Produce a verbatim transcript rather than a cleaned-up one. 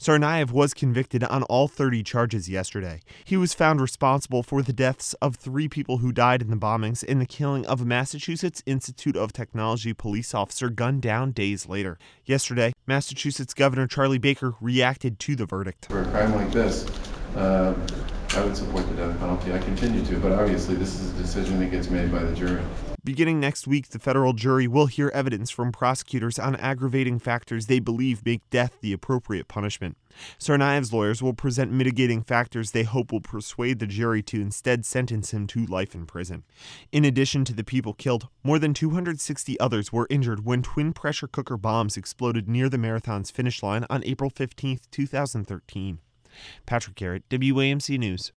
Tsarnaev was convicted on all thirty charges yesterday. He was found responsible for the deaths of three people who died in the bombings and the killing of a Massachusetts Institute of Technology police officer gunned down days later. Yesterday, Massachusetts Governor Charlie Baker reacted to the verdict. For a crime like this, uh, I would support the death penalty. I continue to, but obviously this is a decision that gets made by the jury. Beginning next week, the federal jury will hear evidence from prosecutors on aggravating factors they believe make death the appropriate punishment. Tsarnaev's lawyers will present mitigating factors they hope will persuade the jury to instead sentence him to life in prison. In addition to the people killed, more than two hundred sixty others were injured when twin pressure cooker bombs exploded near the marathon's finish line on April fifteenth, two thousand thirteen. Patrick Garrett, W A M C News.